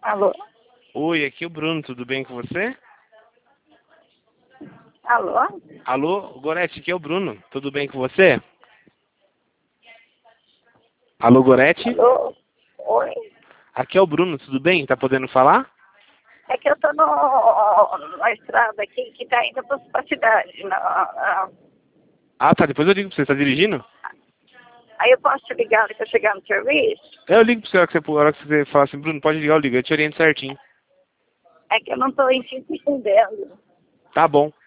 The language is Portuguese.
Alô? Oi, aqui é o Bruno, tudo bem com você? Alô? Alô, Gorete, aqui é o Bruno, tudo bem com você? Alô, Gorete? Alô? Oi? Aqui é o Bruno, tudo bem? Tá podendo falar? É que eu tô na estrada aqui que tá indo pra cidade. Ah, tá, depois eu ligo pra você, tá dirigindo? Aí eu posso te ligar quando eu chegar no serviço? Eu ligo pra você, a hora que você falar assim, Bruno, pode ligar, eu ligo, eu te oriento certinho. É que eu não tô entendendo. Tá bom.